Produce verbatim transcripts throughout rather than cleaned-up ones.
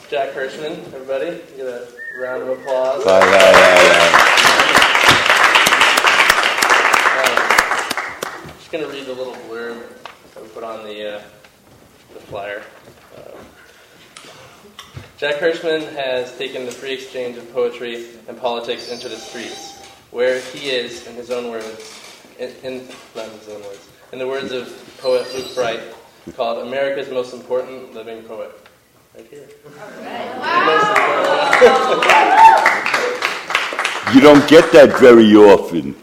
Jack Hirschman, everybody. Get a round of applause. Bye, bye, bye, bye. Um, I'm just going to read the little blurb that we put on the, uh, the flyer. Um, Jack Hirschman has taken the free exchange of poetry and politics into the streets, where he is, in his own words, in, in not in his own words, in the words of poet Luke Bright, called America's Most Important Living Poet. Right here. You don't get that very often.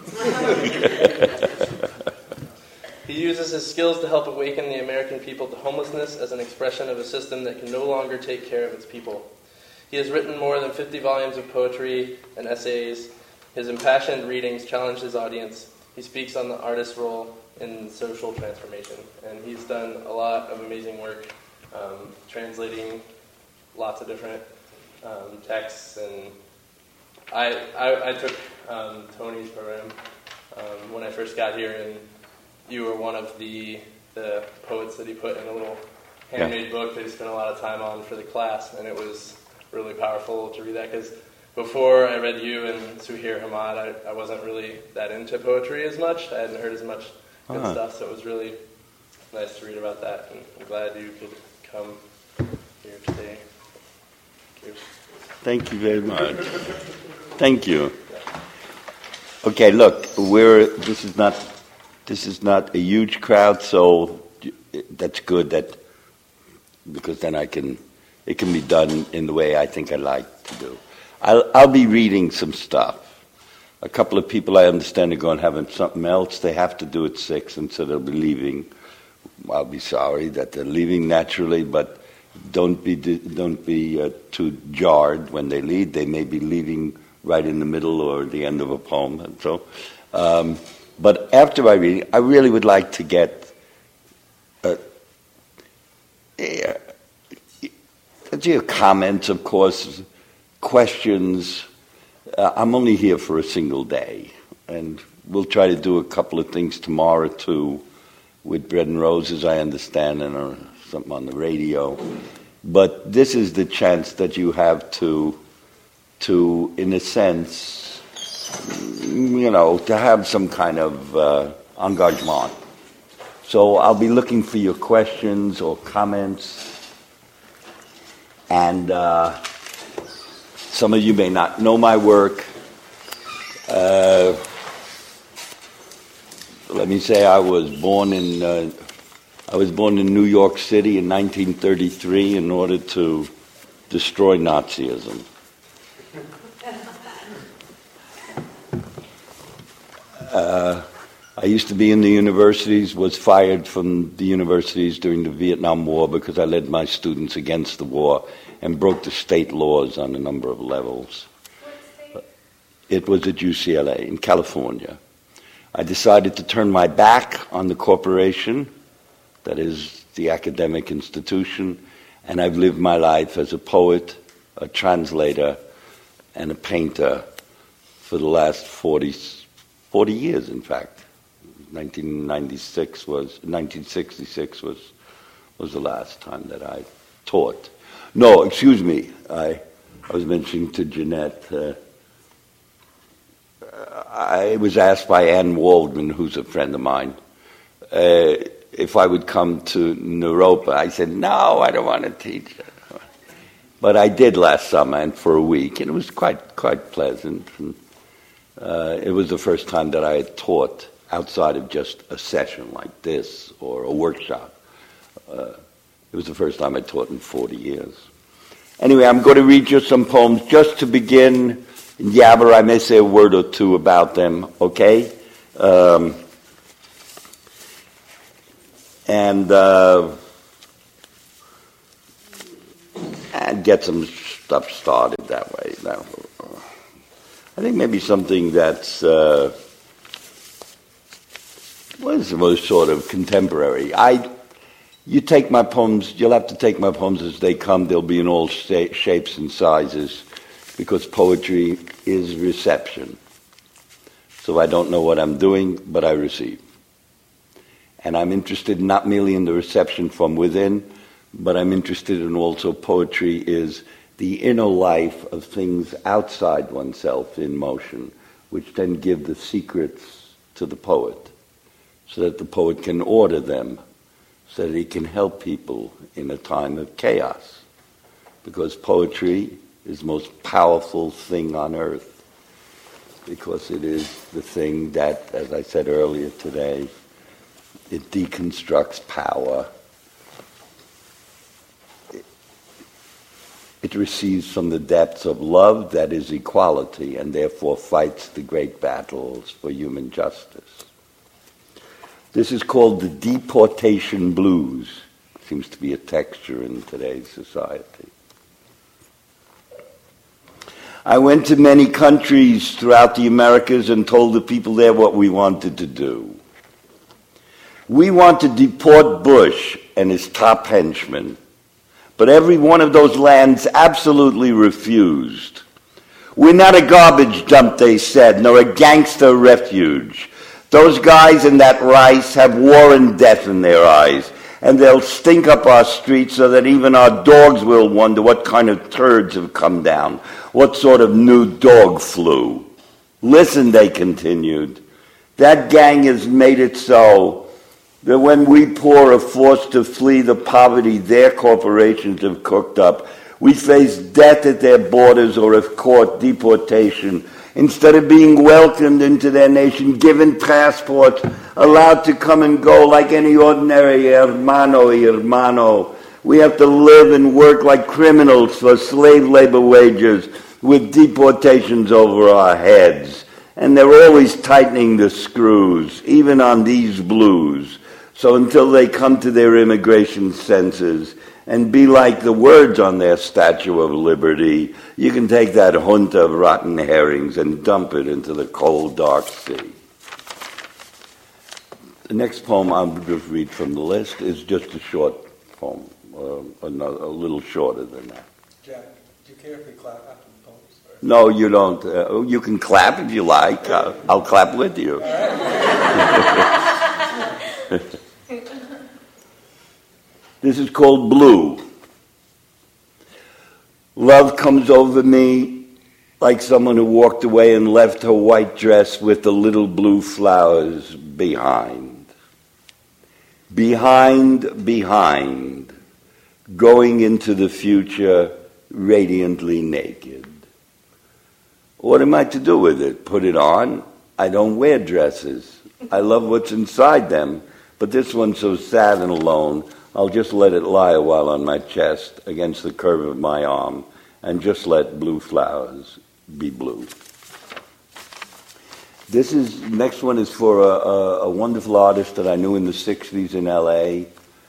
He uses his skills to help awaken the American people to homelessness as an expression of a system that can no longer take care of its people. He has written more than fifty volumes of poetry and essays. His impassioned readings challenge his audience. He speaks on the artist's role in social transformation, and he's done a lot of amazing work um, translating lots of different um, texts. And I, I, I took um, Tony's program um, when I first got here, and you were one of the the poets that he put in a little handmade yeah. book that he spent a lot of time on for the class, and it was really powerful to read that, because before I read you and Suhair Hamad, I, I wasn't really that into poetry as much. I hadn't heard as much good uh-huh. stuff, so it was really nice to read about that, and I'm glad you could come here today. Thank you. Thank you very much. Thank you. Okay, look, we're this is not this is not a huge crowd, so that's good. That because then I can it can be done in the way I think I like to do. I'll, I'll be reading some stuff. A couple of people I understand are going to have something else. They have to do at six, and so they'll be leaving. I'll be sorry that they're leaving naturally, but don't be don't be uh, too jarred when they leave. They may be leaving right in the middle or the end of a poem, and so. Um, but after I read, I really would like to get. Uh, yeah, your comments, of course. Questions. Uh, I'm only here for a single day, and we'll try to do a couple of things tomorrow too, with Bread and Roses, I understand, and uh, something on the radio. But this is the chance that you have to, to in a sense, you know, to have some kind of uh, engagement. So I'll be looking for your questions or comments, and. Uh, Some of you may not know my work. Uh, let me say I was born in uh, I was born in New York City in nineteen thirty-three in order to destroy Nazism. Uh, I used to be in the universities, was fired from the universities during the Vietnam War because I led my students against the war and broke the state laws on a number of levels. It was at U C L A in California. I decided to turn my back on the corporation, that is the academic institution, and I've lived my life as a poet, a translator, and a painter for the last forty, forty years, in fact. nineteen ninety-six was, nineteen sixty-six was, was the last time that I taught. No, excuse me. I, I was mentioning to Jeanette, uh, I was asked by Ann Waldman, who's a friend of mine, uh, if I would come to Naropa. I said, no, I don't want to teach. But I did last summer, and for a week, and it was quite quite pleasant. And, uh, it was the first time that I had taught outside of just a session like this or a workshop. Uh, It was the first time I taught in forty years. Anyway, I'm going to read you some poems just to begin. In Yabber, I may say a word or two about them, okay? Um, and, uh, and get some stuff started that way. Now, I think maybe something that's uh, was, was sort of contemporary. I... You take my poems, you'll have to take my poems as they come. They'll be in all sta- shapes and sizes, because poetry is reception. So I don't know what I'm doing, but I receive. And I'm interested not merely in the reception from within, but I'm interested in also poetry is the inner life of things outside oneself in motion, which then give the secrets to the poet, so that the poet can order them, so that he can help people in a time of chaos. Because poetry is the most powerful thing on earth, because it is the thing that, as I said earlier today, it deconstructs power. It receives from the depths of love that is equality, and therefore fights the great battles for human justice. This is called the deportation blues. Seems to be a texture in today's society. I went to many countries throughout the Americas and told the people there what we wanted to do. We want to deport Bush and his top henchmen, but every one of those lands absolutely refused. We're not a garbage dump, they said, nor a gangster refuge. Those guys in that rice have war and death in their eyes, and they'll stink up our streets so that even our dogs will wonder what kind of turds have come down, what sort of new dog flu. Listen, they continued, that gang has made it so that when we poor are forced to flee the poverty their corporations have cooked up, we face death at their borders or, if caught, deportation. Instead of being welcomed into their nation, given passports, allowed to come and go like any ordinary hermano y hermano, we have to live and work like criminals for slave labor wages with deportations over our heads. And they're always tightening the screws, even on these blues. So until they come to their immigration senses and be like the words on their Statue of Liberty, you can take that junta of rotten herrings and dump it into the cold, dark sea. The next poem I'll just read from the list is just a short poem, uh, another, a little shorter than that. Jack, do you care if we clap after the poems? Or? No, you don't. Uh, you can clap if you like. I'll, I'll clap with you. This is called Blue. Love comes over me like someone who walked away and left her white dress with the little blue flowers behind. Behind, behind, going into the future radiantly naked. What am I to do with it? Put it on? I don't wear dresses. I love what's inside them, but this one's so sad and alone, I'll just let it lie a while on my chest against the curve of my arm and just let blue flowers be blue. This is, next one is for a, a, a wonderful artist that I knew in the sixties in L A.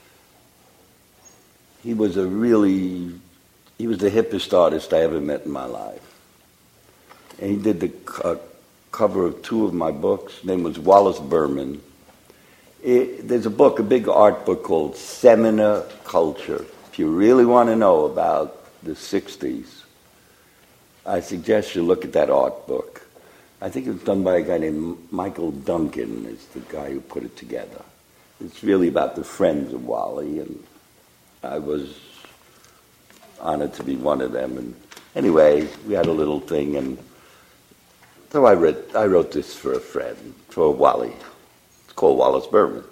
He was a really, he was the hippest artist I ever met in my life. And he did the uh, cover of two of my books. His name was Wallace Berman. It, there's a book, a big art book called Seminar Culture. If you really want to know about the sixties, I suggest you look at that art book. I think it was done by a guy named Michael Duncan, is the guy who put it together. It's really about the friends of Wally, and I was honored to be one of them. And anyway, we had a little thing, and so I read, I wrote this for a friend, for Wally. It's called Wallace Berman.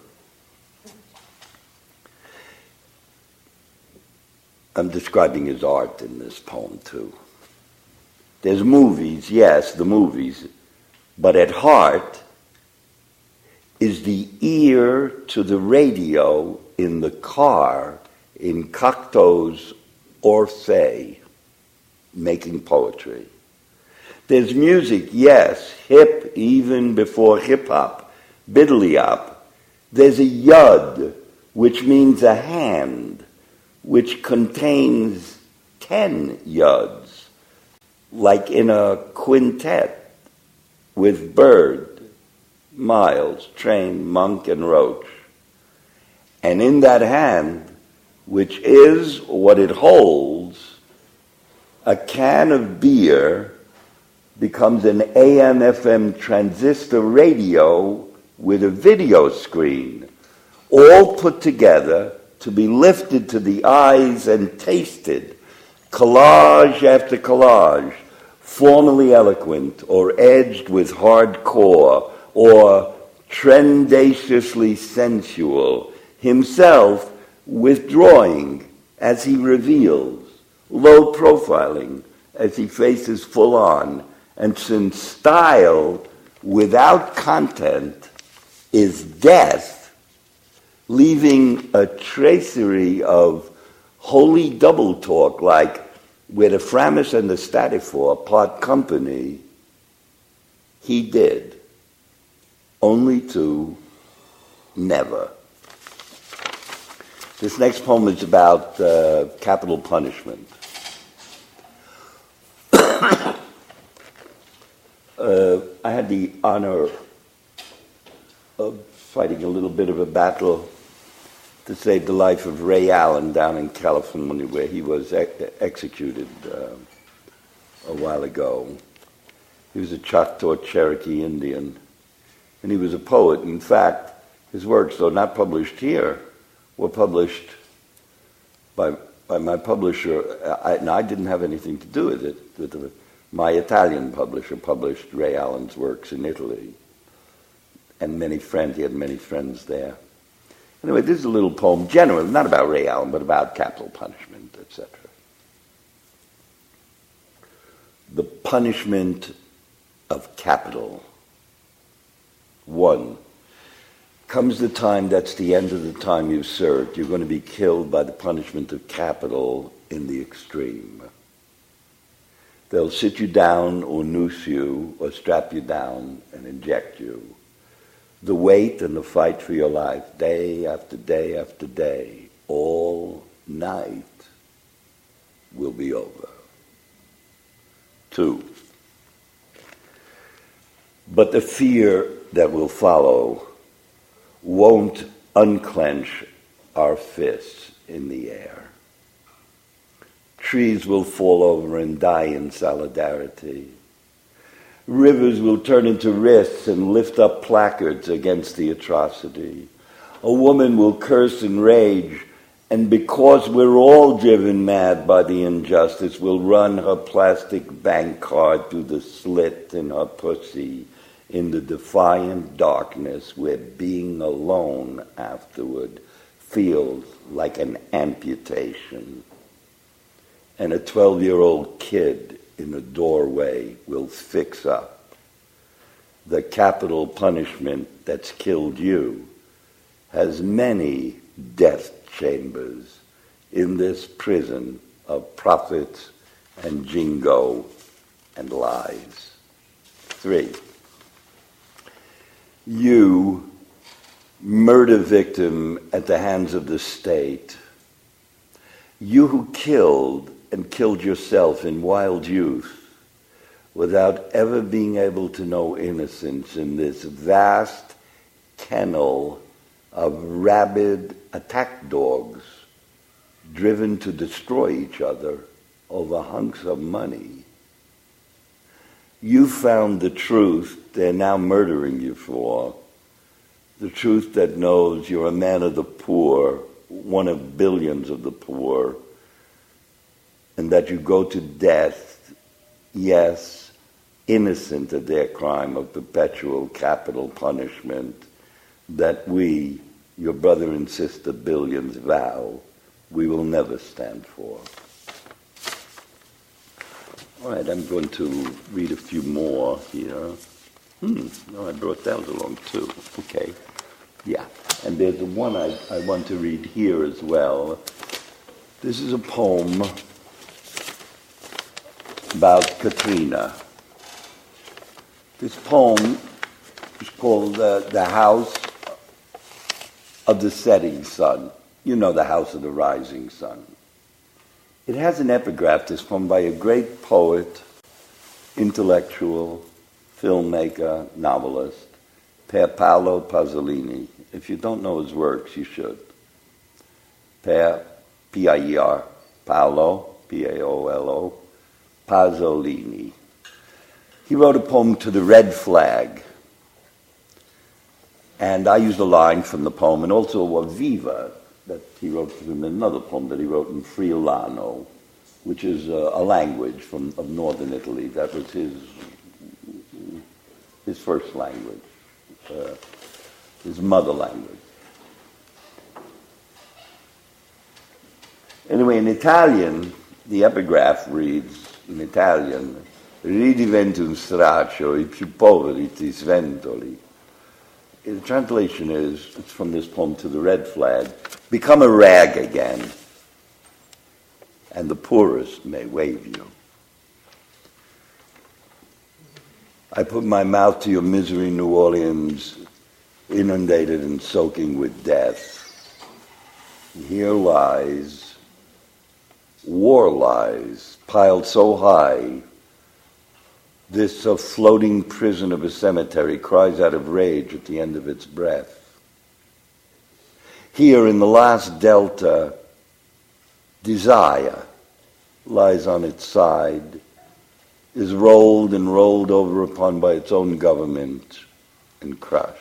I'm describing his art in this poem, too. There's movies, yes, the movies, but at heart is the ear to the radio in the car in Cocteau's Orphée, making poetry. There's music, yes, hip even before hip-hop, biddly-op. There's a yud, which means a hand, which contains ten yuds, like in a quintet with Bird, Miles, Train, Monk, and Roach. And in that hand, which is what it holds, a can of beer becomes an A M F M transistor radio with a video screen, all put together to be lifted to the eyes and tasted, collage after collage, formally eloquent or edged with hardcore or trendaciously sensual, himself withdrawing as he reveals, low profiling as he faces full on, and since style without content is death, leaving a tracery of holy double talk like where the Framis and the Statifor part company, he did, only to never. This next poem is about uh, capital punishment. uh, I had the honor of fighting a little bit of a battle to save the life of Ray Allen down in California, where he was ex- executed uh, a while ago. He was a Choctaw Cherokee Indian, and he was a poet. In fact, his works, though not published here, were published by by my publisher, I, and I didn't have anything to do with it. With the, my Italian publisher published Ray Allen's works in Italy, and many friends. He had many friends there. Anyway, this is a little poem, generally, not about Ray Allen, but about capital punishment, et cetera. The punishment of capital. One, comes the time that's the end of the time you've served. You're going to be killed by the punishment of capital in the extreme. They'll sit you down or noose you or strap you down and inject you. The wait and the fight for your life, day after day after day, all night, will be over. Two, but the fear that will follow won't unclench our fists in the air. Trees will fall over and die in solidarity. Rivers will turn into wrists and lift up placards against the atrocity. A woman will curse and rage, and because we're all driven mad by the injustice, will run her plastic bank card through the slit in her pussy in the defiant darkness where being alone afterward feels like an amputation. And a twelve-year-old kid in a doorway will fix up. The capital punishment that's killed you has many death chambers in this prison of profits and jingo and lies. Three, you, murder victim at the hands of the state, you who killed and killed yourself in wild youth without ever being able to know innocence in this vast kennel of rabid attack dogs driven to destroy each other over hunks of money. You found the truth they're now murdering you for, the truth that knows you're a man of the poor, one of billions of the poor, and that you go to death, yes, innocent of their crime of perpetual capital punishment, that we, your brother and sister billions, vow we will never stand for. All right, I'm going to read a few more here. Hmm, no, I brought those along too. Okay, yeah. And there's the one I, I want to read here as well. This is a poem about Katrina. This poem is called uh, The House of the Setting Sun. You know, The House of the Rising Sun. It has an epigraph that's poem by a great poet, intellectual, filmmaker, novelist, Per Paolo Pasolini. If you don't know his works, you should. Per, P I E R, Paolo, P A O L O, Pasolini. He wrote a poem to the red flag. And I used a line from the poem, and also a viva that he wrote from another poem that he wrote in Friulano, which is a, a language from of northern Italy. That was his his first language, uh, his mother language. Anyway, in Italian, the epigraph reads, in Italian, "Ridiventi un straccio, I più poveri ti sventoli." The translation is, it's from this poem To the Red Flag, "Become a rag again, and the poorest may wave you." I put my mouth to your misery, New Orleans, inundated and soaking with death. Here lies, war lies, piled so high, this a floating prison of a cemetery cries out of rage at the end of its breath. Here in the last delta, desire lies on its side, is rolled and rolled over upon by its own government and crushed.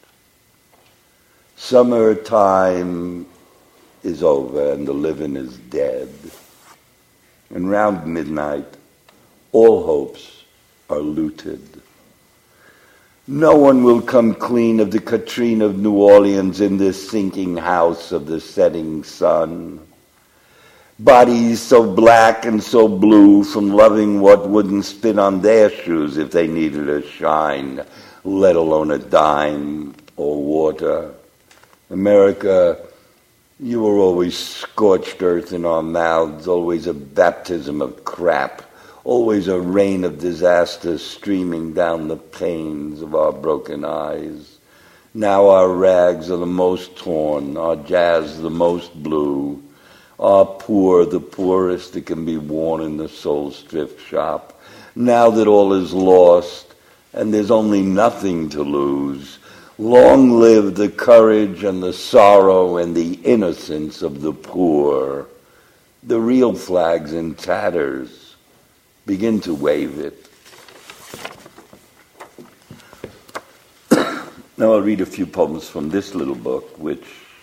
Summertime is over and the living is dead. And round midnight, all hopes are looted. No one will come clean of the Katrina of New Orleans in this sinking house of the setting sun. Bodies so black and so blue from loving what wouldn't spit on their shoes if they needed a shine, let alone a dime or water. America, you were always scorched earth in our mouths, always a baptism of crap, always a rain of disaster streaming down the panes of our broken eyes. Now our rags are the most torn, our jazz the most blue, our poor the poorest that can be worn in the soul's thrift shop. Now that all is lost and there's only nothing to lose, long live the courage and the sorrow and the innocence of the poor. The real flag's in tatters. Begin to wave it. Now I'll read a few poems from this little book, which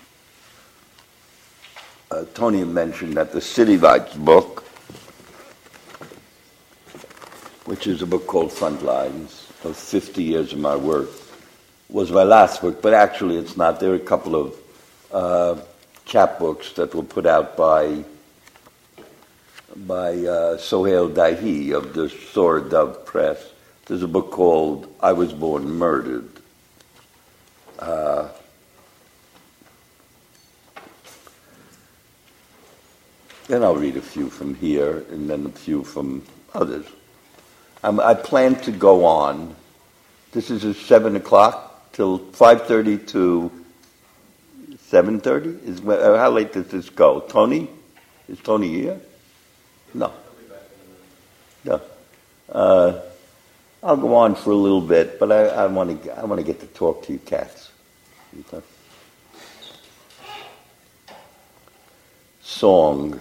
uh, Tony mentioned that the City Lights book, which is a book called Frontlines, of fifty years of my work, was my last book, but actually it's not. There are a couple of uh, chapbooks that were put out by by uh, Sohail Dahi of the Sora Dove Press. There's a book called I Was Born Murdered. Uh, then I'll read a few from here and then a few from others. Um, I plan to go on. This is at seven o'clock till five thirty to seven thirty. Is uh, how late does this go? Tony, is Tony here? No. No. Uh, I'll go on for a little bit, but I want to. I want to get to talk to you cats. Okay. Song.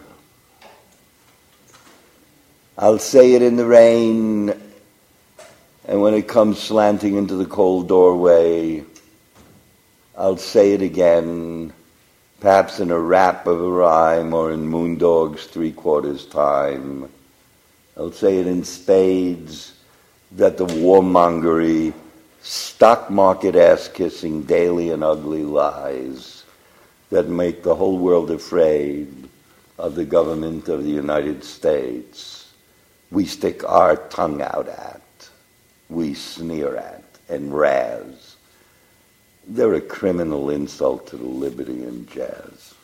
I'll say it in the rain, and when it comes slanting into the cold doorway, I'll say it again, perhaps in a rap of a rhyme or in Moondog's three-quarters time. I'll say it in spades that the warmongery, stock market ass-kissing daily and ugly lies that make the whole world afraid of the government of the United States, we stick our tongue out at, we sneer at and razz. They're a criminal insult to the liberty and jazz.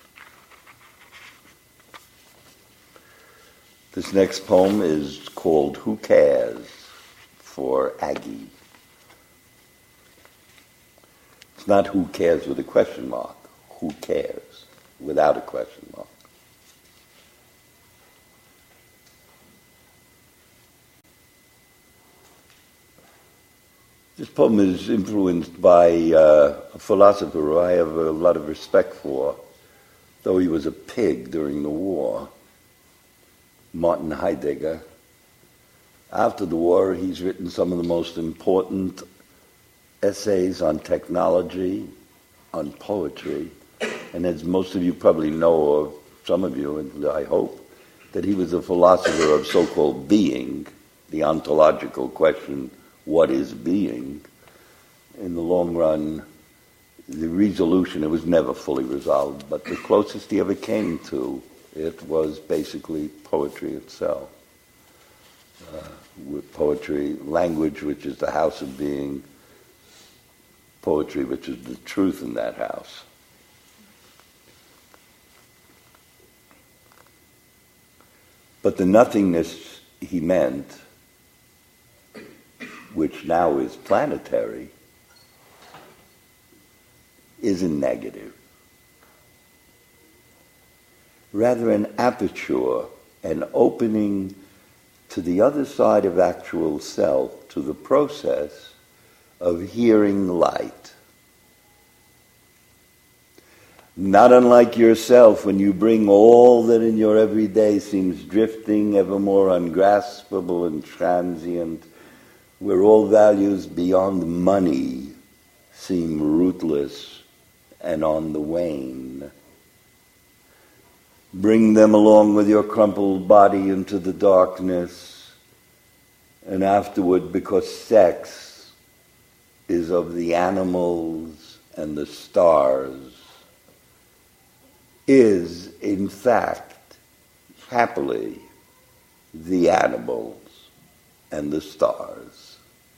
This next poem is called Who Cares? For Aggie. It's not who cares with a question mark, who cares without a question mark. This poem is influenced by uh, a philosopher who I have a lot of respect for, though he was a pig during the war, Martin Heidegger. After the war, he's written some of the most important essays on technology, on poetry, And as most of you probably know, or some of you, and I hope, that he was a philosopher of so-called being, the ontological question, what is being? In the long run, the resolution, it was never fully resolved, but the closest he ever came to it was basically poetry itself. Uh, with poetry, language, which is the house of being, poetry, which is the truth in that house. But the nothingness he meant, which now is planetary, isn't negative. Rather an aperture, an opening to the other side of actual self, to the process of hearing light. Not unlike yourself, when you bring all that in your everyday seems drifting, ever more ungraspable and transient, where all values beyond money seem rootless and on the wane. Bring them along with your crumpled body into the darkness, and afterward, because sex is of the animals and the stars, is, in fact, happily, the animals and the stars.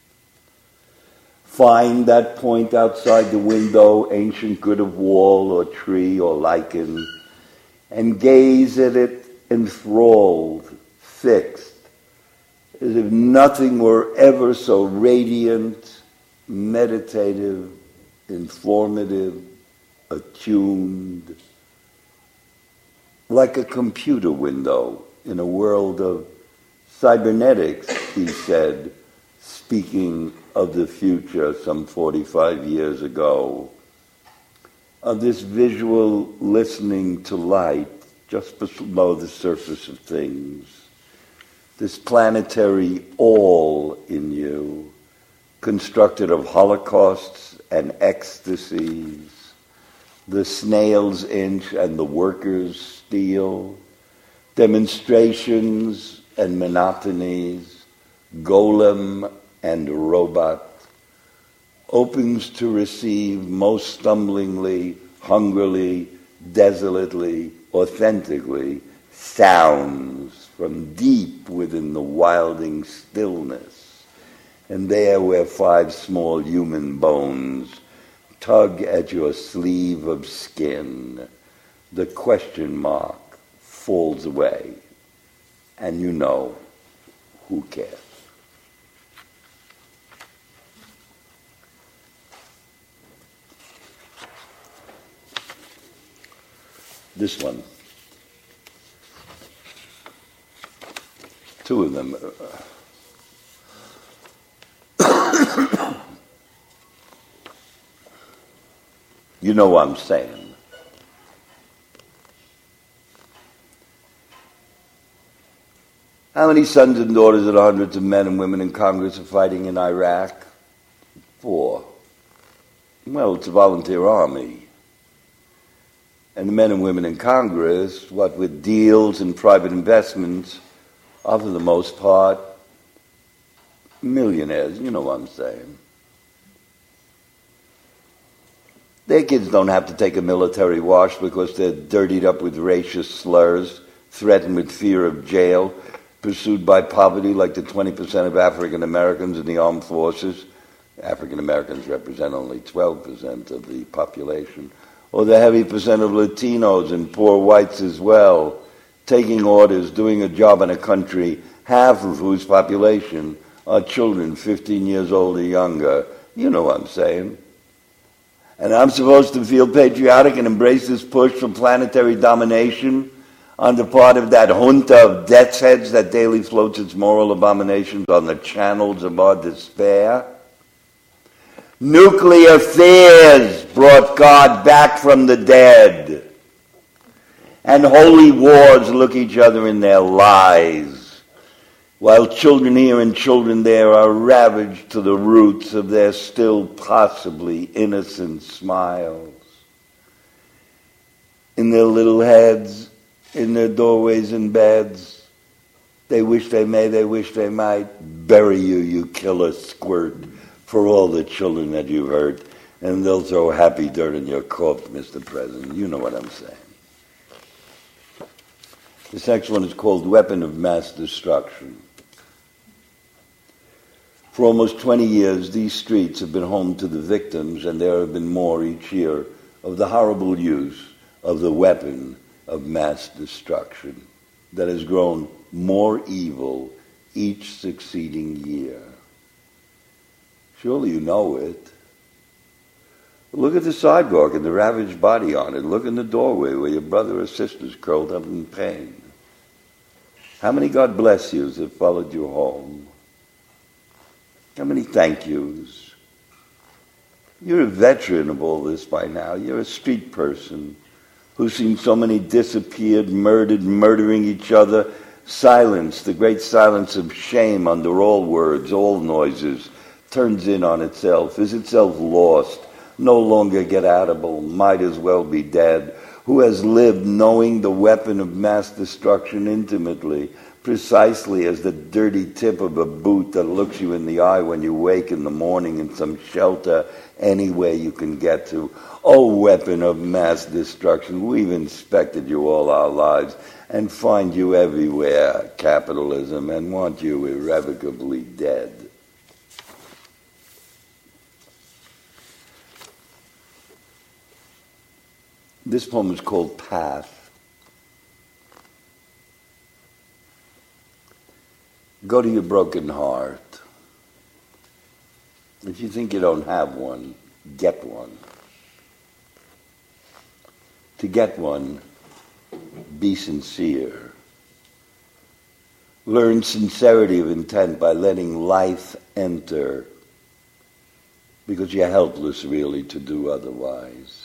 Find that point outside the window, ancient good of wall or tree or lichen, and gaze at it enthralled, fixed, as if nothing were ever so radiant, meditative, informative, attuned, like a computer window in a world of cybernetics, he said, speaking of the future some forty-five years ago, of this visual listening to light just below the surface of things, this planetary all in you, constructed of holocausts and ecstasies, the snail's inch and the worker's steel, demonstrations and monotonies, golem and robot, opens to receive most stumblingly, hungrily, desolately, authentically, sounds from deep within the wilding stillness. And there where five small human bones tug at your sleeve of skin, the question mark falls away, and you know, who cares? This one. Two of them. You know what I'm saying. How many sons and daughters of the hundreds of men and women in Congress are fighting in Iraq? Four. Well, it's a volunteer army. And the men and women in Congress, what with deals and private investments, are for the most part millionaires. You know what I'm saying. Their kids don't have to take a military wash because they're dirtied up with racist slurs, threatened with fear of jail, pursued by poverty like the twenty percent of African Americans in the armed forces. African Americans represent only twelve percent of the population. Or the heavy percent of Latinos and poor whites as well, taking orders, doing a job in a country, half of whose population are children fifteen years old or younger. You know what I'm saying. And I'm supposed to feel patriotic and embrace this push for planetary domination on the part of that junta of death's heads that daily floats its moral abominations on the channels of our despair. Nuclear fears brought God back from the dead. And holy wars look each other in their lies, while children here and children there are ravaged to the roots of their still possibly innocent smiles. in their little heads, in their doorways and beds. They wish they may, they wish they might bury you, you killer squirt, for all the children that you've hurt, and they'll throw happy dirt in your corpse, Mister President. You know what I'm saying. This next one is called Weapon of Mass Destruction. For almost twenty years, these streets have been home to the victims, and there have been more each year, of the horrible use of the weapon of mass destruction that has grown more evil each succeeding year. Surely you know it. Look at the sidewalk and the ravaged body on it. Look in the doorway where your brother or sister's curled up in pain. How many God bless yous have followed you home? How many thank yous? You're a veteran of all this by now. You're a street person who's seen so many disappeared, murdered, murdering each other. Silence, the great silence of shame under all words, all noises, turns in on itself, is itself lost, no longer get-outable, might as well be dead, who has lived knowing the weapon of mass destruction intimately, precisely as the dirty tip of a boot that looks you in the eye when you wake in the morning in some shelter anywhere you can get to. Oh, weapon of mass destruction, we've inspected you all our lives and find you everywhere, capitalism, and want you irrevocably dead. This poem is called Path. Go to your broken heart. If you think you don't have one, get one. To get one, be sincere. Learn sincerity of intent by letting life enter, because you're helpless really to do otherwise.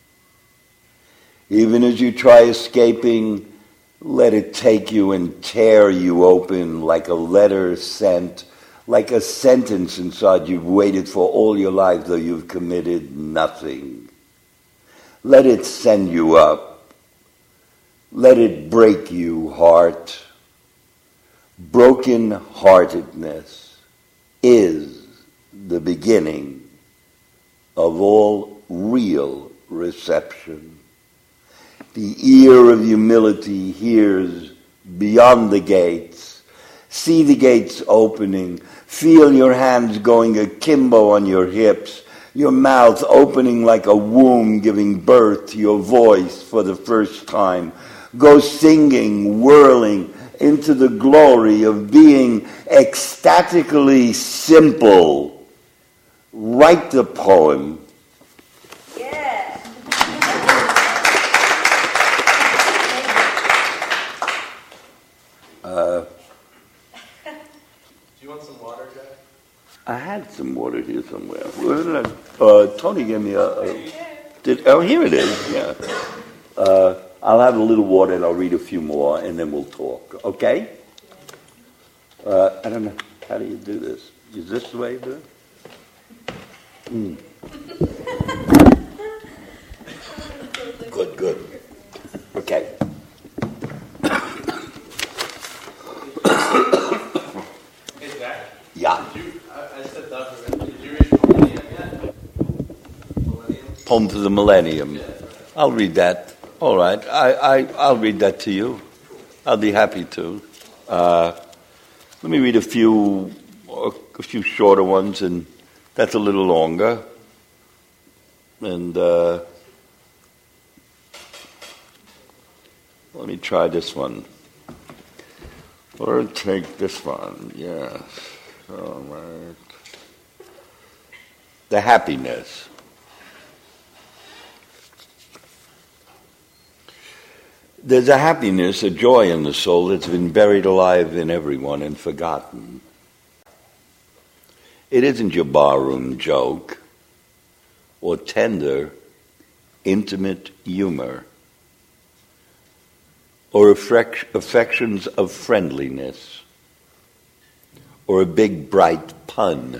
Even as you try escaping, let it take you and tear you open like a letter sent, like a sentence inside you've waited for all your life, though you've committed nothing. Let it send you up. Let it break you, heart. Broken-heartedness is the beginning of all real reception. The ear of humility hears beyond the gates. See the gates opening. Feel your hands going akimbo on your hips. Your mouth opening like a womb giving birth to your voice for the first time. Go singing, whirling into the glory of being ecstatically simple. Write the poem. Uh, Do you want some water, Jack? I had some water here somewhere. Where did I, uh, Tony gave me a... a did, oh, here it is, yeah. Uh, I'll have a little water and I'll read a few more and then we'll talk, okay? Uh, I don't know, how do you do this? Is this the way you do it? Mm. Good, good. Okay. Yeah. Did you, I, I stepped out for a minute. Did you read Millennium yet? Millennium? Poem to the Millennium. Yeah. I'll read that. All right. I, I, I'll read that to you. I'll be happy to. Uh, let me read a few, a few shorter ones, and that's a little longer. And uh, let me try this one. Or take this one. Yes. All right. The happiness. There's a happiness, a joy in the soul that's been buried alive in everyone and forgotten. It isn't your barroom joke or tender, intimate humor or affections of friendliness or a big, bright pun.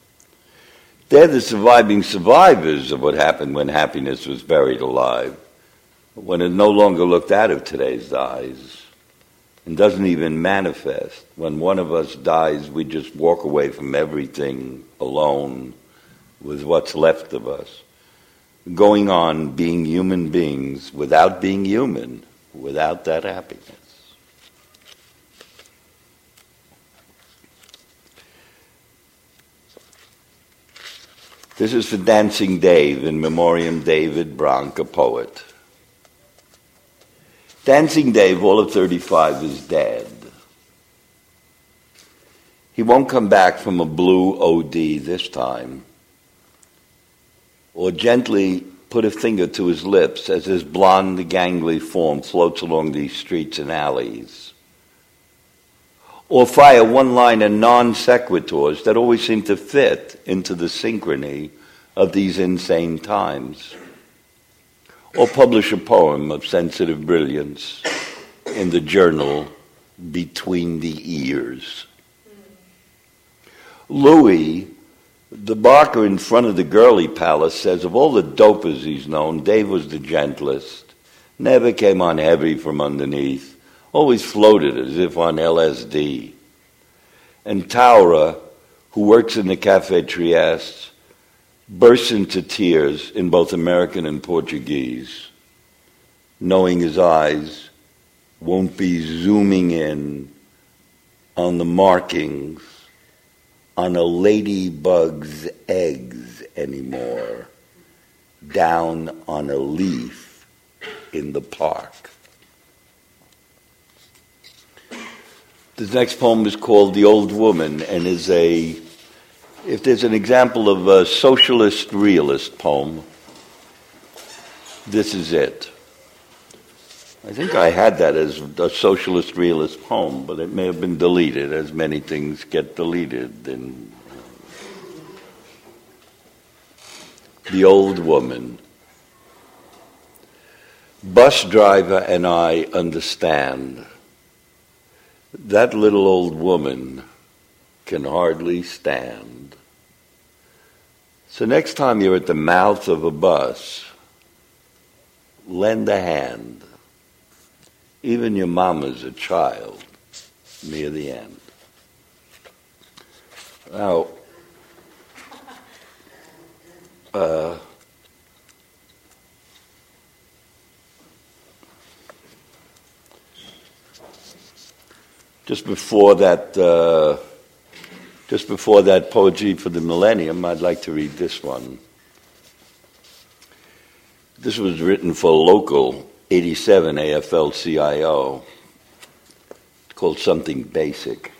They're the surviving survivors of what happened when happiness was buried alive. when it no longer looked out of today's eyes and doesn't even manifest. When one of us dies, we just walk away from everything alone with what's left of us, going on being human beings without being human, without that happiness. This is for Dancing Dave, in memoriam David Bronk, a poet. Dancing Dave, all of thirty-five, is dead. He won't come back from a blue O D this time, or gently put a finger to his lips as his blonde, gangly form floats along these streets and alleys, or fire one-liner non-sequiturs that always seem to fit into the synchrony of these insane times, or publish a poem of sensitive brilliance in the journal Between the Ears. Louis, the barker in front of the Gurley Palace, says of all the dopers he's known, Dave was the gentlest, never came on heavy from underneath, always floated as if on L S D. And Taura, who works in the Café Trieste, bursts into tears in both American and Portuguese, knowing his eyes won't be zooming in on the markings on a ladybug's eggs anymore, down on a leaf in the park. This next poem is called The Old Woman, and is a, if there's an example of a socialist realist poem, this is it. I think I had that as a socialist realist poem, but it may have been deleted, as many things get deleted. And The Old Woman. Bus driver and I understand. That little old woman can hardly stand. So next time you're at the mouth of a bus, lend a hand. Even your mama's a child near the end. Now, uh, just before that, uh, just before that poetry for the millennium, I'd like to read this one. This was written for local eighty-seven A F L C I O. It's called Something Basic.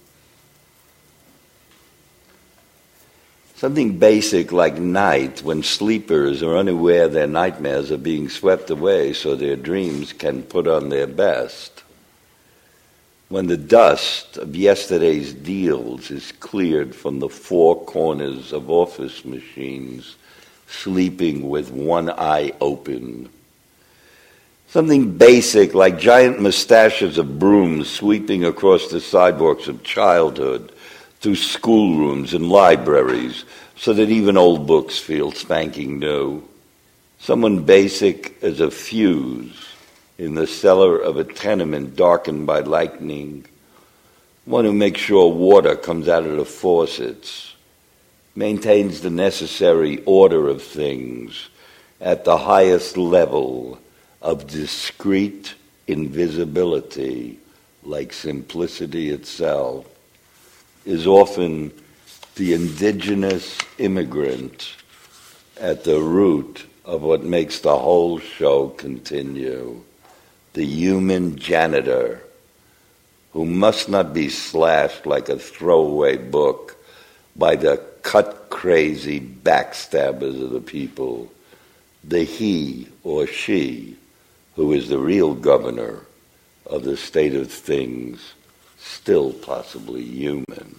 Something basic like night, when sleepers are unaware their nightmares are being swept away so their dreams can put on their best. When the dust of yesterday's deals is cleared from the four corners of office machines, sleeping with one eye open. Something basic like giant mustaches of brooms sweeping across the sidewalks of childhood, through schoolrooms and libraries, so that even old books feel spanking new. Someone basic as a fuse in the cellar of a tenement darkened by lightning. One who makes sure water comes out of the faucets, maintains the necessary order of things at the highest level of discreet invisibility, like simplicity itself, is often the indigenous immigrant at the root of what makes the whole show continue. The human janitor who must not be slashed like a throwaway book by the cut-crazy backstabbers of the people. The he or she who is the real governor of the state of things, still possibly human.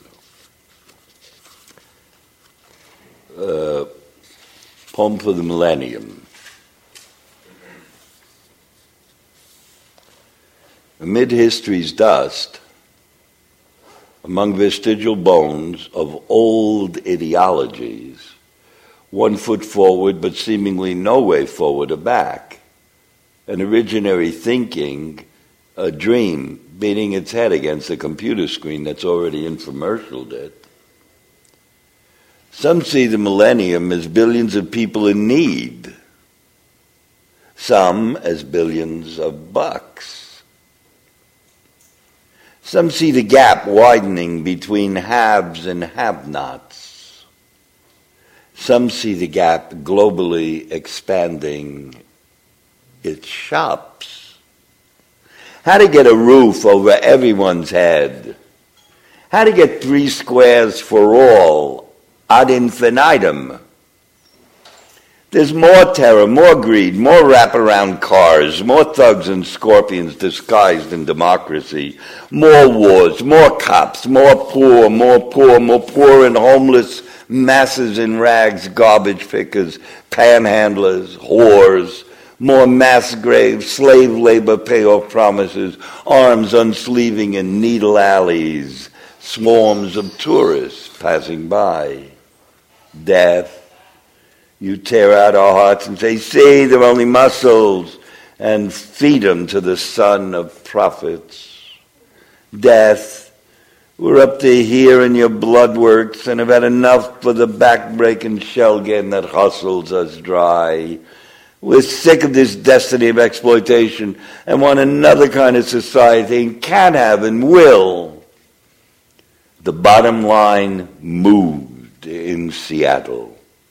Uh, poem for the millennium. Amid history's dust, among vestigial bones of old ideologies, one foot forward but seemingly no way forward or back, an originary thinking, a dream, beating its head against a computer screen that's already infomercialed it. Some see the millennium as billions of people in need. Some as billions of bucks. Some see the gap widening between haves and have-nots. Some see the gap globally expanding its shops. How to get a roof over everyone's head. How to get three squares for all ad infinitum. There's more terror, more greed, more wraparound cars, more thugs and scorpions disguised in democracy, more wars, more cops, more poor, more poor, more poor and homeless, masses in rags, garbage pickers, panhandlers, whores, more mass graves, slave labor payoff promises, arms unsleeving in needle alleys, swarms of tourists passing by. Death. You tear out our hearts and say, see, they're only muscles, and feed them to the son of prophets. Death. We're up to here in your blood works and have had enough for the back-breaking shell game that hustles us dry. We're sick of this destiny of exploitation and want another kind of society and can have and will. The bottom line moved in Seattle.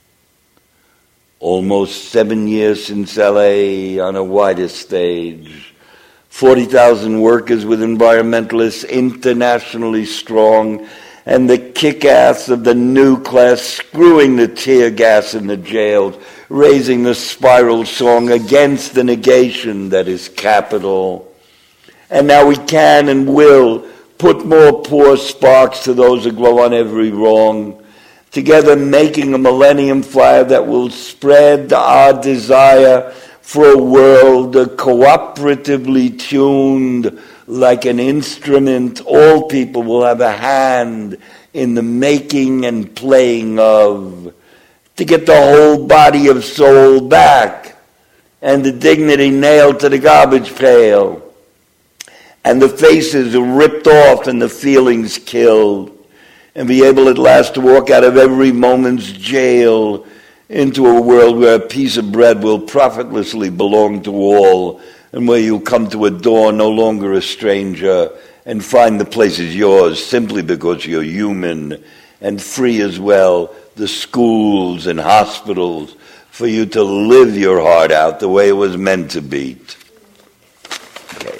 Almost seven years since L A on a wider stage. forty thousand workers with environmentalists internationally strong, and the kick-ass of the new class screwing the tear gas in the jails, raising the spiral song against the negation that is capital. And now we can and will put more poor sparks to those who glow on every wrong, together making a millennium fire that will spread our desire for a world cooperatively tuned like an instrument all people will have a hand in the making and playing of, to get the whole body of soul back and the dignity nailed to the garbage pail and the faces ripped off and the feelings killed, and be able at last to walk out of every moment's jail into a world where a piece of bread will profitlessly belong to all, and where you'll come to a door no longer a stranger and find the place is yours simply because you're human, and free as well, the schools and hospitals, for you to live your heart out the way it was meant to beat. Okay.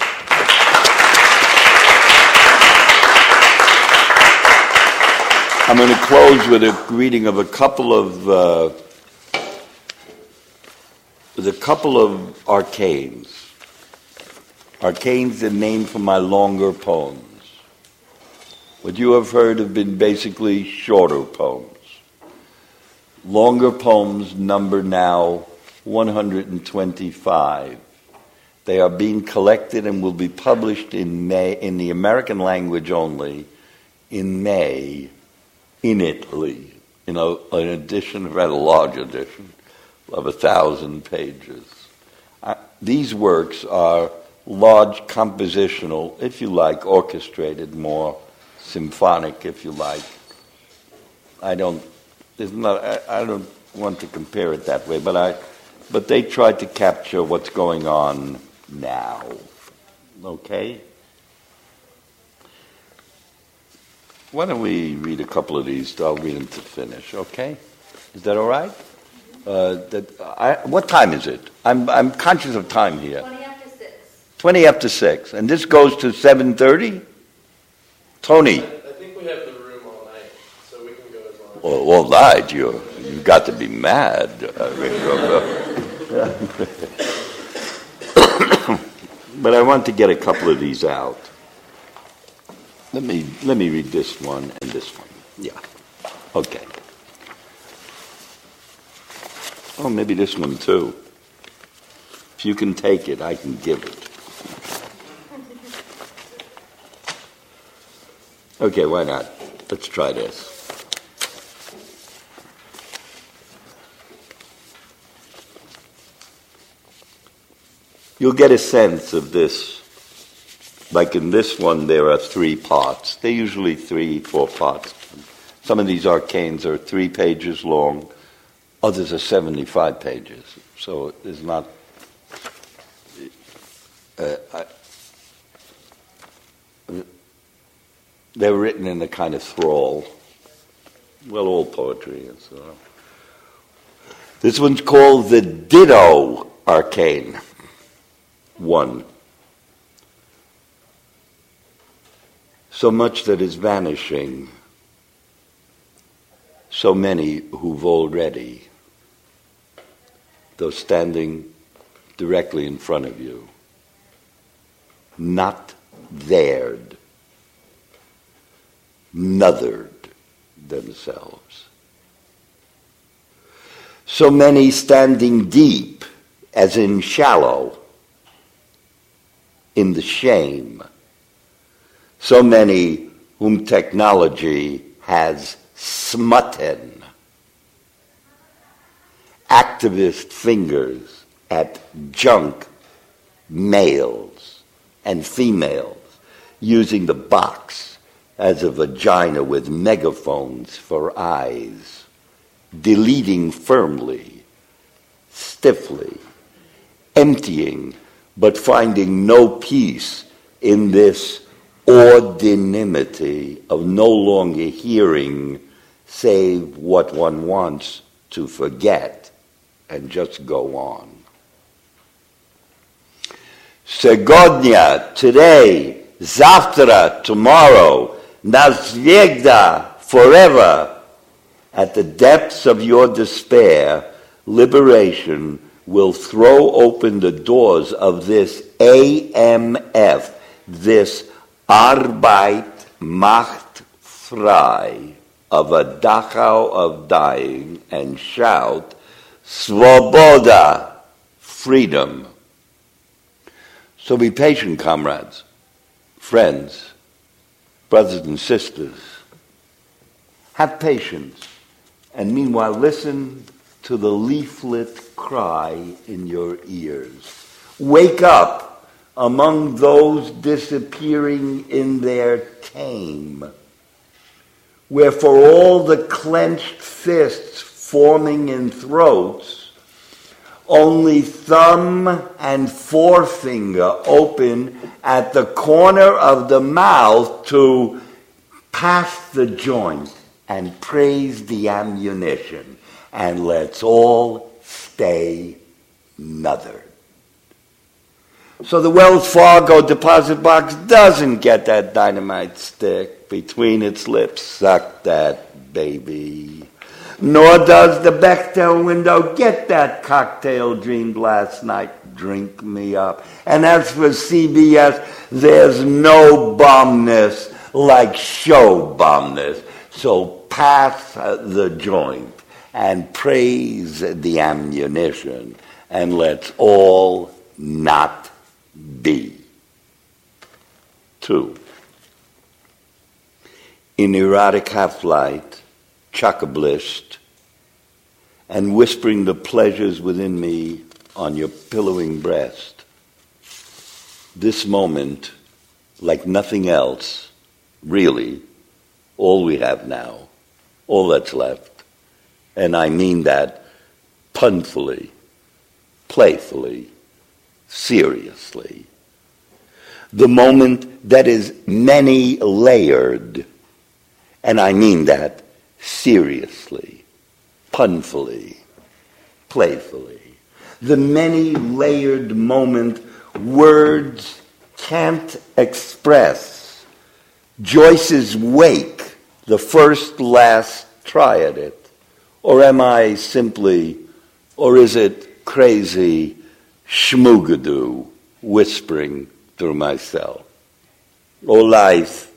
I'm going to close with a reading of a couple of uh, with a couple of arcanes. Arcanes are named for my longer poems. What you have heard have been basically shorter poems. Longer poems number now one hundred twenty-five. They are being collected and will be published in May in the American language only in May. In Italy, you know, an edition, a rather large edition, of a thousand pages. Uh, these works are large compositional, if you like, orchestrated, more symphonic, if you like. I don't, there's not, I, I don't want to compare it that way, but I, but they try to capture what's going on now. Okay? Why don't we read a couple of these? I'll read them to finish, okay? Is that all right? Uh, that, I, what time is it? I'm I'm conscious of time here. Twenty after six. Twenty after six, and this goes to seven thirty. Tony. I, I think we have the room all night, so we can go as long. Well, all night, you you got to be mad. But I want to get a couple of these out. Let me let me read this one and this one. Yeah. Okay. Oh, maybe this one too. If you can take it, I can give it. Okay, why not? Let's try this. you'll get a sense of this. Like in this one, there are three parts. They're usually three, four parts. Some of these arcanes are three pages long. Others are seventy-five pages. So it's not... Uh, I, they're written in a kind of thrall. Well, all poetry is. Uh, this one's called the Ditto Arcane. One. So much that is vanishing. So many who've already, though standing directly in front of you, not there'd, nothered themselves. So many standing deep, as in shallow, in the shame. So many whom technology has smutted. Activist fingers at junk males and females using the box as a vagina with megaphones for eyes, deleting firmly, stiffly, emptying, but finding no peace in this ordinamity of no longer hearing save what one wants to forget and just go on. Segodnya, today, завтра, tomorrow, навсегда, forever. At the depths of your despair, liberation will throw open the doors of this A M F, this Arbeit macht frei, of a Dachau of dying, and shout, Svoboda, freedom. So be patient, comrades, friends, brothers and sisters. Have patience, and meanwhile listen to the leaflet cry in your ears. Wake up among those disappearing in their tame, where for all the clenched fists forming in throats, only thumb and forefinger open at the corner of the mouth to pass the joint and praise the ammunition, and let's all stay nothered. So the Wells Fargo deposit box doesn't get that dynamite stick between its lips. Suck that, baby. Nor does the Bechtel window get that cocktail dreamed last night. Drink me up. And as for C B S, there's no bombness like show bombness. So pass the joint and praise the ammunition, and let's all not be. Two. In erotic half-light, chocoblitzed, and whispering the pleasures within me on your pillowing breast, this moment, like nothing else, really, all we have now, all that's left, and I mean that punfully, playfully, seriously. The moment that is many-layered, and I mean that seriously, punfully, playfully. The many-layered moment words can't express. Joyce's Wake, the first last try at it. Or am I simply, or is it crazy schmoogadoo whispering through myself? O life,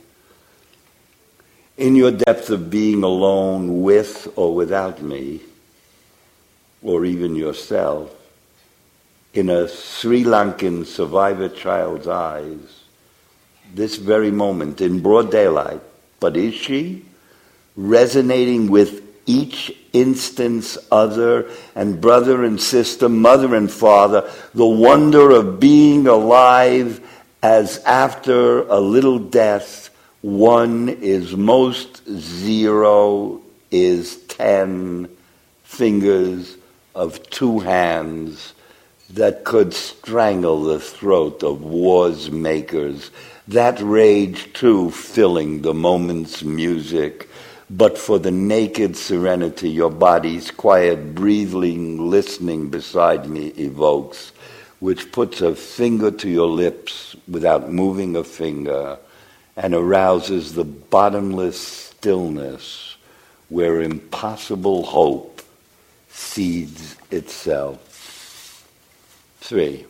in your depth of being alone with or without me, or even yourself, in a Sri Lankan survivor child's eyes, this very moment in broad daylight, but is she resonating with each instance other, and brother and sister, mother and father, the wonder of being alive as after a little death, one is most, zero is ten fingers of two hands that could strangle the throat of war's makers, that rage too filling the moment's music, but for the naked serenity your body's quiet breathing, listening beside me evokes, which puts a finger to your lips without moving a finger and arouses the bottomless stillness where impossible hope seeds itself. Three.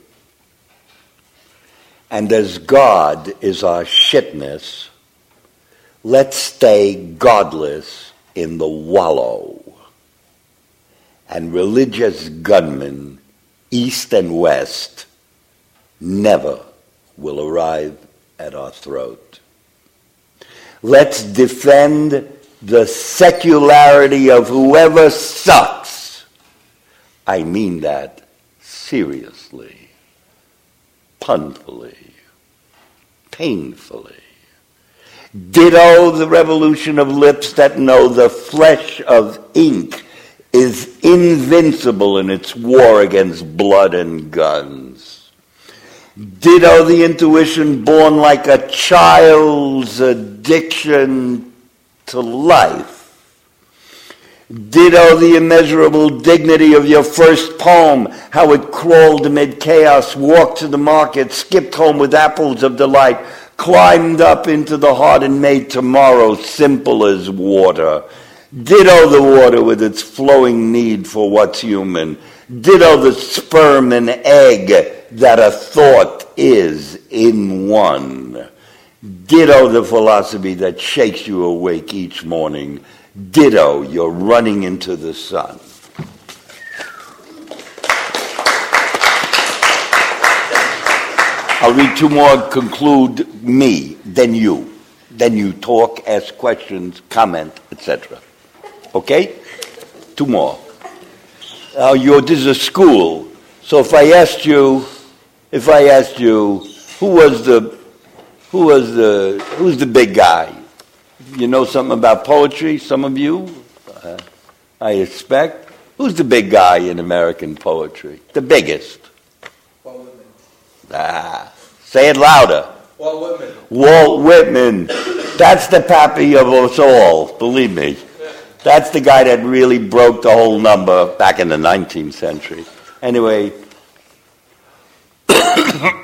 And as God is our shitness, let's stay godless in the wallow. And religious gunmen, east and west, never will arrive at our throat. Let's defend the secularity of whoever sucks. I mean that seriously, punfully, painfully. Ditto the revolution of lips that know the flesh of ink is invincible in its war against blood and guns. Ditto the intuition born like a child's addiction to life. Ditto the immeasurable dignity of your first poem, how it crawled amid chaos, walked to the market, skipped home with apples of delight, climbed up into the heart and made tomorrow simple as water. Ditto the water with its flowing need for what's human. Ditto the sperm and egg that a thought is in one. Ditto the philosophy that shakes you awake each morning. Ditto you're running into the sun. I'll read two more, conclude me, then you. Then you talk, ask questions, comment, et cetera. Okay? Two more. Now, you're, this is a school, so if I asked you, if I asked you, who was the, who was the, who's the big guy? You know something about poetry, some of you? Uh, I expect. Who's the big guy in American poetry? The biggest? Walt Whitman. Ah, say it louder. Walt Whitman. Walt Whitman. That's the pappy of us all, believe me. That's the guy that really broke the whole number back in the nineteenth century. Anyway, I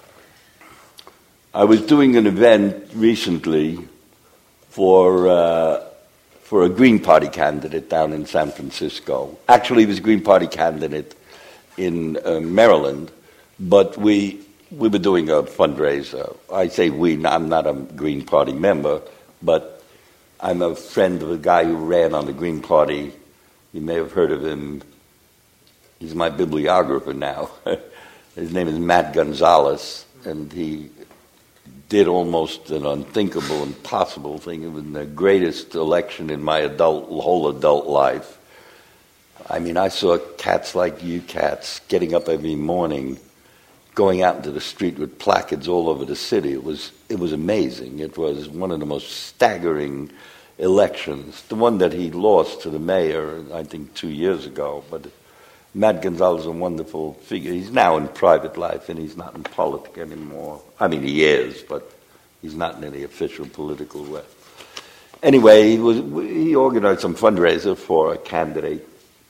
was doing an event recently for uh, for a Green Party candidate down in San Francisco. Actually, he was a Green Party candidate in uh, Maryland, but we we were doing a fundraiser. I say we, I'm not a Green Party member, but I'm a friend of a guy who ran on the Green Party. You may have heard of him. He's my bibliographer now. His name is Matt Gonzalez, and he did almost an unthinkable, impossible thing. It was the greatest election in my adult, whole adult life. I mean, I saw cats like you cats getting up every morning, going out into the street with placards all over the city. It was it was amazing. It was one of the most staggering elections. The one that he lost to the mayor, I think, two years ago. But Matt Gonzalez is a wonderful figure. He's now in private life, and he's not in politics anymore. I mean, he is, but he's not in any official political way. Anyway, he was he organized some fundraiser for a candidate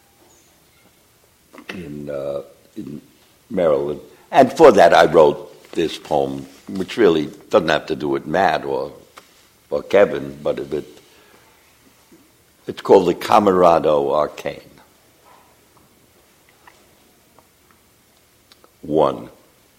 in uh, in Maryland. And for that, I wrote this poem, which really doesn't have to do with Matt or or Kevin, but it, it's called the Camerado Arcane. One.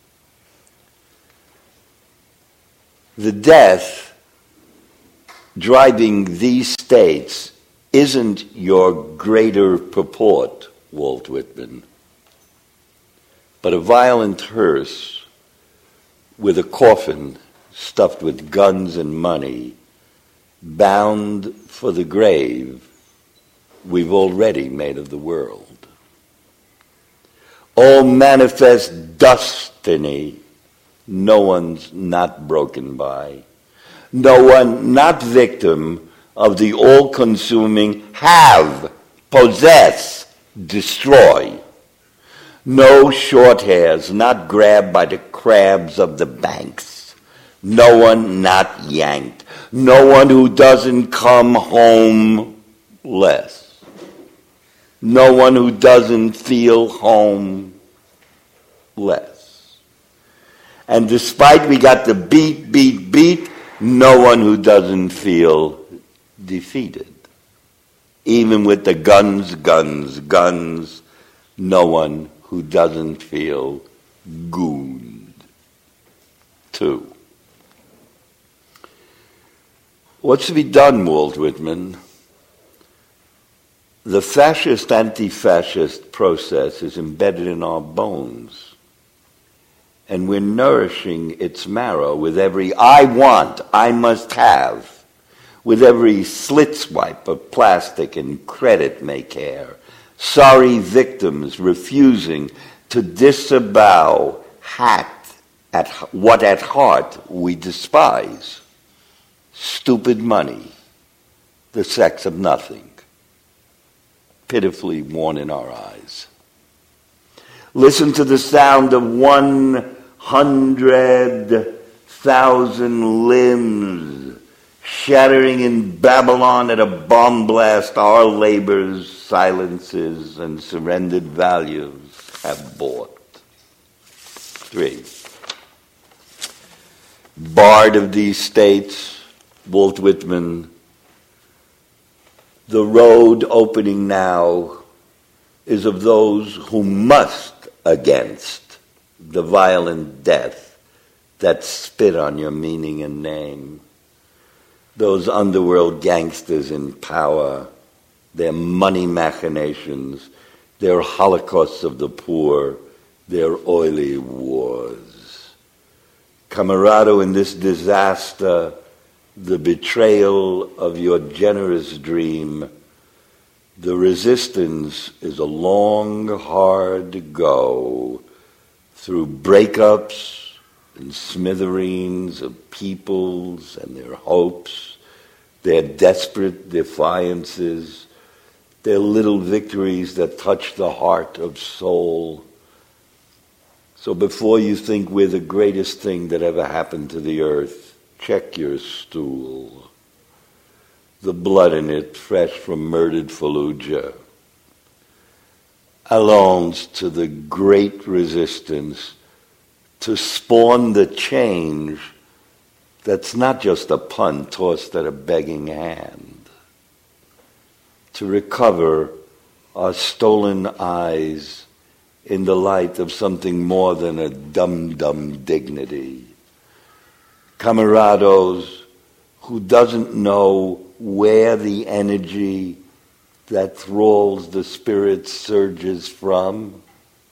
The death driving these states isn't your greater purport, Walt Whitman, but a violent hearse with a coffin stuffed with guns and money, bound for the grave we've already made of the world. All manifest destiny, no one's not broken by. No one not victim of the all-consuming have, possess, destroy. No short hairs not grabbed by the crabs of the banks. No one not yanked. No one who doesn't come home less. No one who doesn't feel home less. And despite we got the beat, beat, beat, no one who doesn't feel defeated. Even with the guns, guns, guns, no one who doesn't feel gooned too. What's to be done, Walt Whitman? The fascist, anti-fascist process is embedded in our bones. And we're nourishing its marrow with every I want, I must have, with every slit swipe of plastic and credit may care. Sorry victims refusing to disavow hacked at what at heart we despise. Stupid money, the sex of nothing, pitifully worn in our eyes. Listen to the sound of one hundred thousand limbs shattering in Babylon at a bomb blast. Our labors, silences, and surrendered values have bought. Three. Bard of these states, Walt Whitman, the road opening now is of those who must against the violent death that spit on your meaning and name. Those underworld gangsters in power, their money machinations, their holocausts of the poor, their oily wars. Camarado, in this disaster, the betrayal of your generous dream, the resistance is a long, hard go through breakups and smithereens of peoples and their hopes, their desperate defiances, their little victories that touch the heart of soul. So before you think we're the greatest thing that ever happened to the earth, check your stool. The blood in it, fresh from murdered Fallujah, belongs to the great resistance to spawn the change that's not just a pun tossed at a begging hand, to recover our stolen eyes in the light of something more than a dum-dum dignity. Camarados who doesn't know where the energy that thralls the spirit surges from.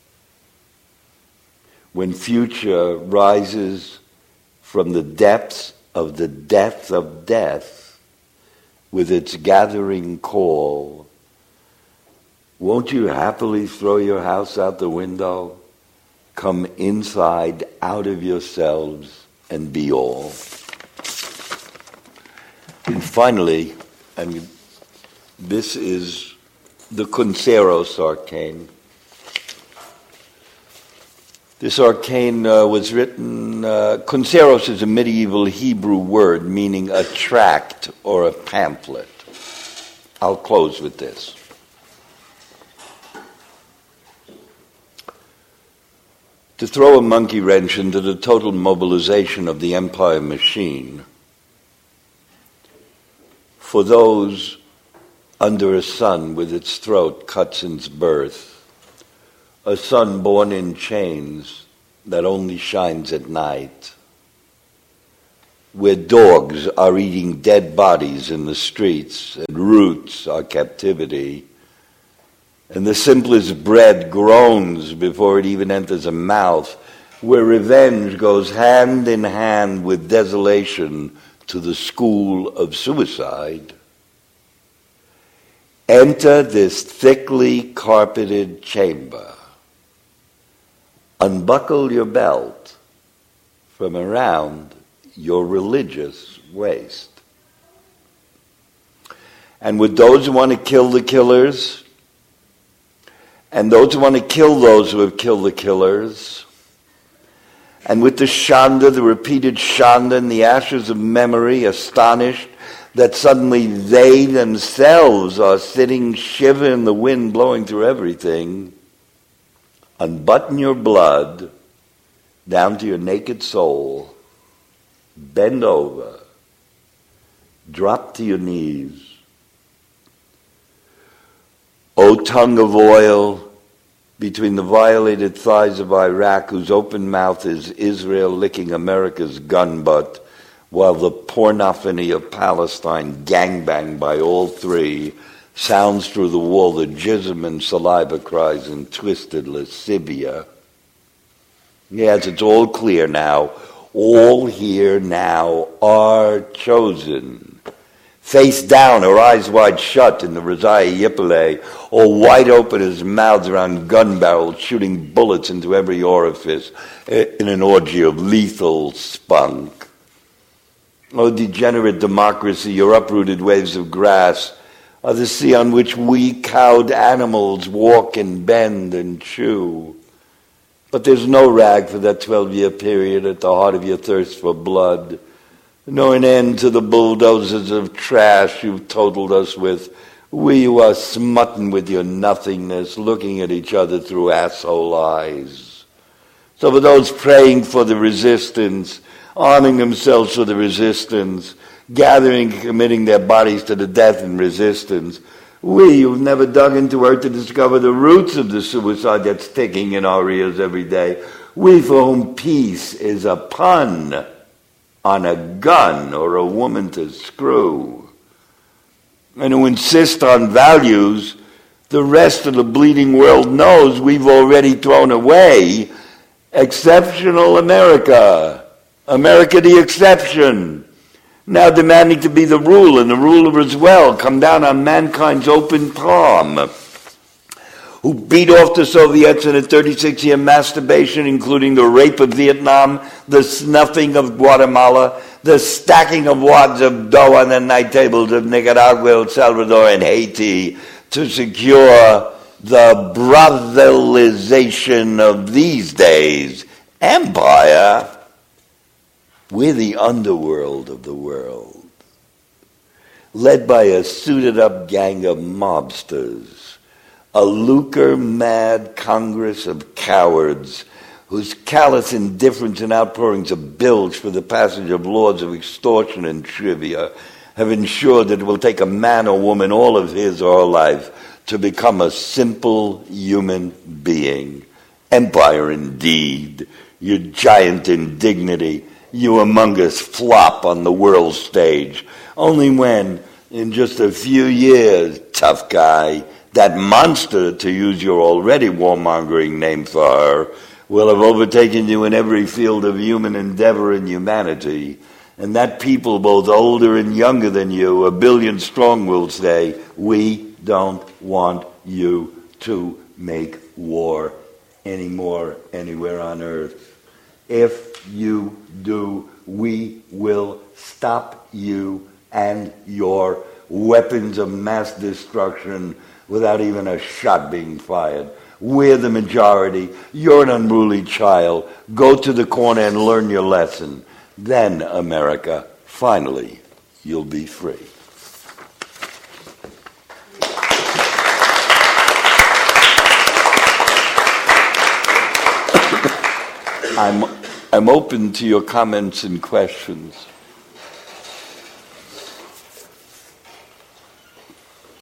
When future rises from the depths of the depth of death with its gathering call, won't you happily throw your house out the window, come inside out of yourselves, and be all? And finally, I mean, this is the Kunceros arcane. This arcane uh, was written, uh, Kunceros is a medieval Hebrew word meaning a tract or a pamphlet. I'll close with this. To throw a monkey wrench into the total mobilization of the empire machine, for those under a sun with its throat cut since birth, a sun born in chains that only shines at night, where dogs are eating dead bodies in the streets and roots are captivity, and the simplest bread groans before it even enters a mouth, where revenge goes hand in hand with desolation, to the school of suicide. Enter this thickly carpeted chamber. Unbuckle your belt from around your religious waist. And with those who want to kill the killers, and those who want to kill those who have killed the killers, and with the Shanda, the repeated Shanda and the ashes of memory, astonished that suddenly they themselves are sitting shiver in the wind blowing through everything, unbutton your blood down to your naked soul, bend over, drop to your knees. O tongue of oil between the violated thighs of Iraq, whose open mouth is Israel licking America's gun butt, while the pornophony of Palestine, gangbanged by all three, sounds through the wall the jism and saliva cries in twisted lascivia. Yes, it's all clear now. All here now are chosen. Face down, or eyes wide shut in the Rezai Yipole, or wide open as mouths around gun barrels, shooting bullets into every orifice in an orgy of lethal spunk. O degenerate democracy, your uprooted waves of grass are the sea on which we cowed animals walk and bend and chew. But there's no rag for that twelve-year period at the heart of your thirst for blood, nor an end to the bulldozers of trash you've totaled us with. We who are smitten with your nothingness, looking at each other through asshole eyes. So for those praying for the resistance, arming themselves for the resistance, gathering and committing their bodies to the death in resistance, we who've never dug into earth to discover the roots of the suicide that's ticking in our ears every day, we for whom peace is a pun on a gun or a woman to screw, and who insist on values the rest of the bleeding world knows we've already thrown away. Exceptional America, America the exception, now demanding to be the rule, and the ruler as well, come down on mankind's open palm, who beat off the Soviets in a thirty-six-year masturbation, including the rape of Vietnam, the snuffing of Guatemala, the stacking of wads of dough on the night tables of Nicaragua, El Salvador, and Haiti to secure the brotheralization of these days. Empire. We're the underworld of the world, led by a suited-up gang of mobsters, a lucre-mad Congress of cowards whose callous indifference and outpourings of bilge for the passage of laws of extortion and trivia have ensured that it will take a man or woman all of his or her life to become a simple human being. Empire indeed, you giant in dignity, you among us flop on the world stage. Only when, in just a few years, tough guy, that monster, to use your already warmongering name for her, will have overtaken you in every field of human endeavor and humanity. And that people, both older and younger than you, a billion strong, will say, we don't want you to make war anymore anywhere on earth. If you do, we will stop you and your weapons of mass destruction without even a shot being fired. We're the majority. You're an unruly child. Go to the corner and learn your lesson. Then, America, finally, you'll be free. I'm I'm open to your comments and questions.